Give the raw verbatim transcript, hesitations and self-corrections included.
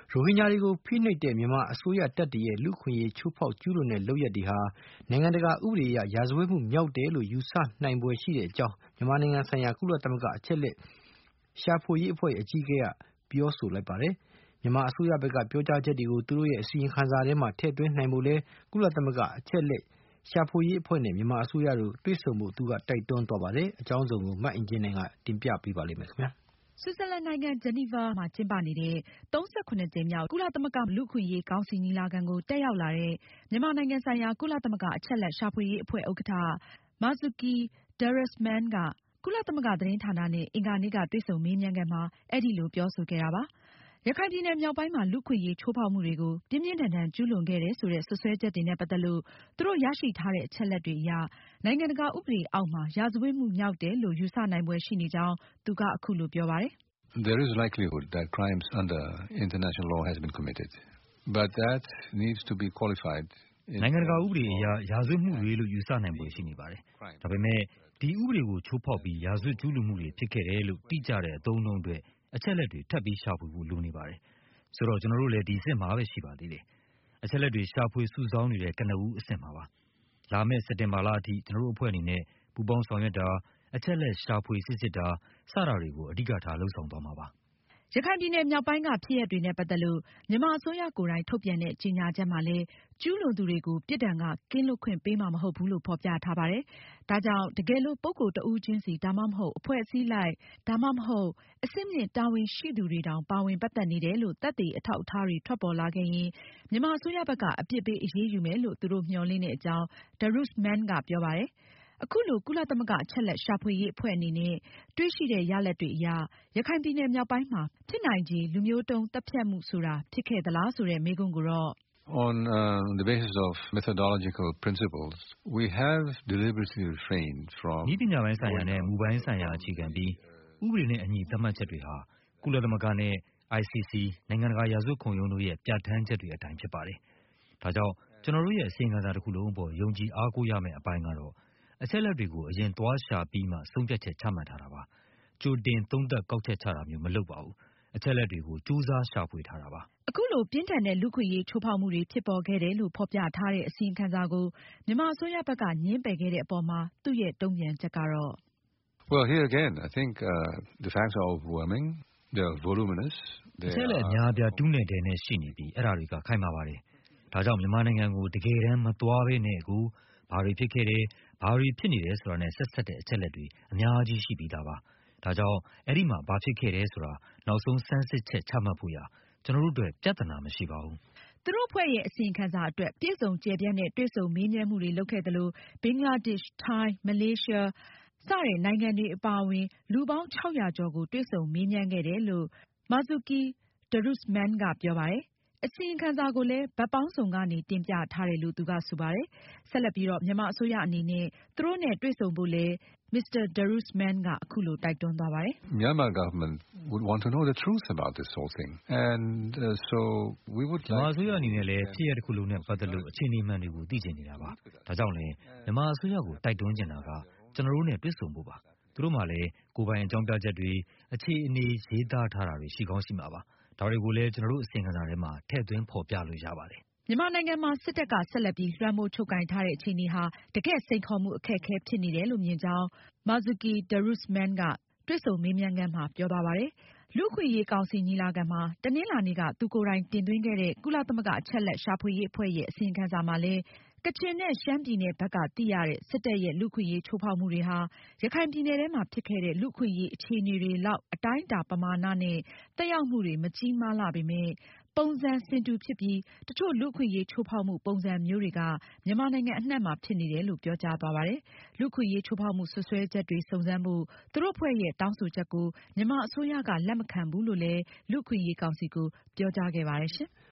ရိုဟင်ဂျာတွေကိုဖိနှိပ်တဲ့မြန်မာအစိုးရတပ်တွေရဲ့လူ့အခွင့်အရေးချိုးဖောက်ကျူးလွန်တဲ့လုပ်ရပ်တွေဟာနိုင်ငံတကာဥပဒေအရရာဇဝတ်မှုမြောက်တယ်လို့ယူဆနိုင်ဖွယ်ရှိတဲ့အကြောင်းမြန်မာနိုင်ငံဆိုင်ရာကုလသမဂ္ဂအချက်လက်ရှာဖွေရေးအဖွဲ့အကြီးအကဲကပြောဆိုလိုက်ပါတယ်။မြန်မာအစိုးရဘက်ကပြောကြားချက်တွေကိုသူတို့ရဲ့အစီရင်ခံစာထဲမှာထည့်သွင်းနိုင်ဖို့လဲကုလသမဂ္ဂအချက်လက်ရှာဖွေရေးအဖွဲ့နဲ့မြန်မာအစိုးရတို့တွေ့ဆုံဖို့သူကတိုက်တွန်းသွားပါတယ်။အကြောင်းစုံကိုမအင်ကြင်းနိုင်ကတင်ပြပေးပါလိမ့်မယ်ခင်ဗျာ။ဆွစ်ဇာလန်နိုင်ငံဂျနီဗာမှာကျင်းပနေတဲ့သုံးဆယ့်ခုနှစ်ကြိမ်မြောက်ကုလသမဂ္ဂလူ့အခွင့်အရေးကောင်စီညီလာခံကိုတက်ရောက်လာတဲ့မြန်မာနိုင်ငံဆိုင်ရာကုလသမဂ္ဂအချက်လက်ရှာဖွေရေးအဖွဲ့ဥက္ကဋ္ဌ Marzuki Darusman ကကုလသမဂ္ဂသတင်းဌာနနဲ့အင်္ဂါနေ့ကတွေ့ဆုံမေးမြန်းခန်းမှာအဲဒီလိုပြောဆိုခဲ့တာပါ။ရခိုင်ပြည်နယ်မြောက်ပိုင်းမှာလူ့အခွင့်အရေးချိုးဖောက်မှုတွေကိုပြင်းပြင်းထန်ထန်ကျူးလွန်ခဲ့တယ်ဆိုတဲ့စွပ်စွဲချက်တွေနဲ့ပတ်သက်လို့သူတို့ရရှိထားတဲ့အချက်လက်တွေအရနိုင်ငံတကာဥပဒေအောက်မှာရာဇဝတ်မှုမြောက်တယ်လို့ယူဆနိုင်ဖွယ်ရှိနေကြောင်းသူကအခုလိုပြောပါတယ်။ There is likelihood that crimes under international law has been committed, but that needs to be qualified. နိုင်ငံတကာဥပဒေအရရာဇဝတ်မှုတွေလို့ယူဆနိုင်ဖွယ်ရှိနေပါတယ်။ဒါပေမဲ့ဒီဥပဒေကိုချိုးဖောက်ပြီးရာဇဝတ်ကျူးလွန်မှုတွေဖြစ်ခဲ့တယ်လို့တိကျတဲ့အသုံးအနှုန်းတွေအချက်လက်တွေထပ်ပြီးရှာဖွေဖို့လိုနေပါတယ်။ဆိုတော့ကျွန်တော်တို့လည်းဒီအဆင့်မှာပဲရှိပါသေးတယ်။အချက်လက်တွေရှာဖွေစုဆောင်းနေတဲ့ကနဦးအဆင့်မှာပါ။လာမယ့်စက်တင်ဘာလအထိကျွန်တော်တို့အဖွဲ့အနေနဲ့ပူးပေါင်းဆောင်ရွက်တာအချက်လက်ရှာဖွေစစ်စစ်တာစတာတွေကိုအဓိကထားလှုပ်ဆောင်သွားမှာပါ။ရခိုင်ပြည်နယ်မြောက်ပိုင်းကဖြစ်ရပ်တွေနဲ့ပတ်သက်လို့မြန်မာအစိုးရကိုယ်တိုင်ထုတ်ပြန်တဲ့ကြေညာချက်မှာလည်းကျူးလွန်သူတွေကိုပြစ်ဒဏ်ကကင်းလွတ်ခွင့်ပေးမှာမဟုတ်ဘူးလို့ဖော်ပြထားပါတယ်။ဒါကြောင့်တကယ်လို့ပုဂ္ဂိုလ်တဦးချင်းစီဒါမှမဟုတ်အဖွဲ့အစည်းလိုက်ဒါမှမဟုတ်အဆင့်မြင့်တာဝန်ရှိသူတွေတောင်ပါဝင်ပတ်သက်နေတယ်လို့သက်သေအထောက်အထားတွေထွက်ပေါ်လာခဲ့ရင်မြန်မာအစိုးရဘက်ကအပြစ်ပေးအရေးယူမယ်လို့သူတို့မျှော်လင့်တဲ့အကြောင်း Darusman ကပြောပါတယ်။အခုလိုကုလသမဂ္ဂအချက်လက်ရှာဖွေရေးအဖွဲ့အနေနဲ့တွေ့ရှိတဲ့ရလဒ်တွေအရရခိုင်ပြည်နယ်မြောက်ပိုင်းမှာဖြစ်နိုင်ခြေလူမျိုးတုံးသတ်ဖြတ်မှုဆိုတာဖြစ်ခဲ့သလားဆိုတဲ့မေးခွန်းကိုတော့ On uh, the basis of methodological principles, we have deliberately refrained from ဤပညာပိုင်းဆိုင်ရာနဲ့မူပိုင်းဆိုင်ရာအခြေခံပြီးဥပဒေနဲ့အညီသတ်မှတ်ချက်တွေဟာကုလသမဂ္ဂနဲ့ I C C နိုင်ငံတကာရာဇဝတ်ခုံရုံးတို့ရဲ့ပြဋ္ဌာန်းချက်တွေအတိုင်းဖြစ်ပါတယ်။ဒါကြောင့်ကျွန်တော်တို့ရဲ့အစီရင်ခံစာတစ်ခုလုံးအပေါ်ယုံကြည်အားကိုးရမယ့်အပိုင်းကတော့အချက်လက်တွေကိုအရင်သွားရှာပြီးမှဆုံးဖြတ်ချက်ချမှတ်ထားတာပါ။ကြိုတင်သုံးသပ်ကောက်ချက်ချတာမျိုးမလုပ်ပါဘူး။အချက်လက်တွေကိုကြိုးစားရှာဖွေထားတာပါ။အခုလိုပြင်းထန်တဲ့လူ့ခွင့်ရေးချိုးဖောက်မှုတွေဖြစ်ပေါ်ခဲ့တယ်လို့ဖော်ပြထားတဲ့အစီရင်ခံစာကိုမြန်မာအစိုးရဘက်ကငြင်းပယ်ခဲ့တဲ့အပေါ်မှာသူ့ရဲ့တုံ့ပြန်ချက်ကတော့ Well, here again, I think uh, the facts are overwhelming. They are voluminous. အချက်လက်အများအပြားတူးနေတယ်နဲ့ရှိနေပြီးအဲ့ဒါတွေကခိုင်မာပါတယ်။ဒါကြောင့်မြန်မာနိုင်ငံကိုတကယ်တမ်းမသွားဘဲနဲ့အခုဘာတွေဖြစ်ခဲ့တယ်ဘာတွေဖြစ်နေတယ်ဆိုတာနဲ့ဆက်ဆက်တဲ့အချက်လက်တွေအများကြီးရှိပြီးသားပါ။ဒါကြောင့်အဲ့ဒီမှာဘာဖြစ်ခဲ့တယ်ဆိုတာနောက်ဆုံးစမ်းစစ်ချက်ချမှတ်ဖို့ရကျွန်တော်တို့အတွက်ပြဿနာမရှိပါဘူး။သူတို့ဖွဲ့ရဲ့အစီရင်ခံစာအတွက်ပြည်စုံကျယ်ပြန့်တဲ့တွေ့ဆုံမေးမြန်းမှုတွေလုပ်ခဲ့သလိုဘင်္ဂလားဒေ့ရှ်၊ထိုင်း၊မလေးရှားစတဲ့နိုင်ငံတွေအပါအဝင်လူပေါင်းခြောက်ရာကျော်ကိုတွေ့ဆုံမေးမြန်းခဲ့တယ်လို့ Marzuki Darusman ကပြောပါတယ်။အစီရင်ခံစာကိုလည်းဘက်ပေါင်းစုံကနေတင်ပြထားတယ်လို့သူကဆိုပါတယ်။ဆက်လက်ပြီးတော့မြန်မာအစိုးရအနေနဲ့သူတို့နဲ့တွေ့ဆုံဖို့လည်း Mr. Darusman ကအခုလိုတိုက်တွန်းသွားပါတယ်။ Myanmar government would want to know the truth about this whole thing, and uh, so we would like. မြန်မာအစိုးရအနေနဲ့လည်းဖြစ်ရပ်တစ်ခုလုံးနဲ့ပတ်သက်လို့အခြေအနေမှန်တွေကိုသိချင်နေတာပါ။ဒါကြောင့်လည်းမြန်မာအစိုးရကိုတိုက်တွန်းချင်တာကကျွန်တော်တို့နဲ့တွေ့ဆုံဖို့ပါ။သူတို့မှလည်းကိုယ်ပိုင်အကြောင်းပြချက်တွေအခြေအနေရေးသားထားတာတွေရှိကောင်းရှိမှာပါ။ဒါတွေကိုလည်းကျွန်တော်တို့အစီရင်ခံစာထဲမှာထည့်သွင်းဖော်ပြလို့ရပါတယ်။မြန်မာနိုင်ငံမှာစစ်တပ်ကဆက်လက်ပြီးလွှမ်းမိုးချုပ်ကိုင်ထားတဲ့အခြေအနေဟာတကယ့်စိန်ခေါ်မှုအခက်အခဲဖြစ်နေတယ်လို့မြင်ကြောင်း Marzuki Darusman ကတွေ့ဆုံမေးမြန်းခန်းမှာပြောသွားပါတယ်။လူ့အခွင့်အရေးကောင်စီညီလာခံမှာတနင်္လာနေ့ကသူကိုယ်တိုင်တင်သွင်းခဲ့တဲ့ကုလသမဂ္ဂအချက်လက်ရှာဖွေရေးအဖွဲ့ရဲ့အစီရင်ခံစာမှာလည်းကချင်နဲ့ရှမ်းပြည်နယ်ဘက်ကသိရတဲ့စစ်တပ်ရဲ့လူ့အခွင့်အရေးချိုးဖောက်မှုတွေဟာရခိုင်ပြည်နယ်ထဲမှာဖြစ်ခဲ့တဲ့လူ့အခွင့်အရေးအခြေအနေတွေလောက်အတိုင်းအတာပမာဏနဲ့သက်ရောက်မှုတွေမကြီးမားလှပေမဲ့ပုံစံဆင်တူဖြစ်ပြီးတချို့လူ့အခွင့်အရေးချိုးဖောက်မှုပုံစံမျိုးတွေကမြန်မာနိုင်ငံအနှံ့မှာဖြစ်နေတယ်လို့ပြောကြားသွားပါတယ်။လူ့အခွင့်အရေးချိုးဖောက်မှုစွပ်စွဲချက်တွေစုံစမ်းဖို့သူတို့အဖွဲ့ရဲ့တောင်းဆိုချက်ကိုမြန်မာအစိုးရကလက်မခံဘူးလို့လည်းလူ့အခွင့်အရေးကောင်စီကိုပြောကြားခဲ့ပါတယ်ရှင်။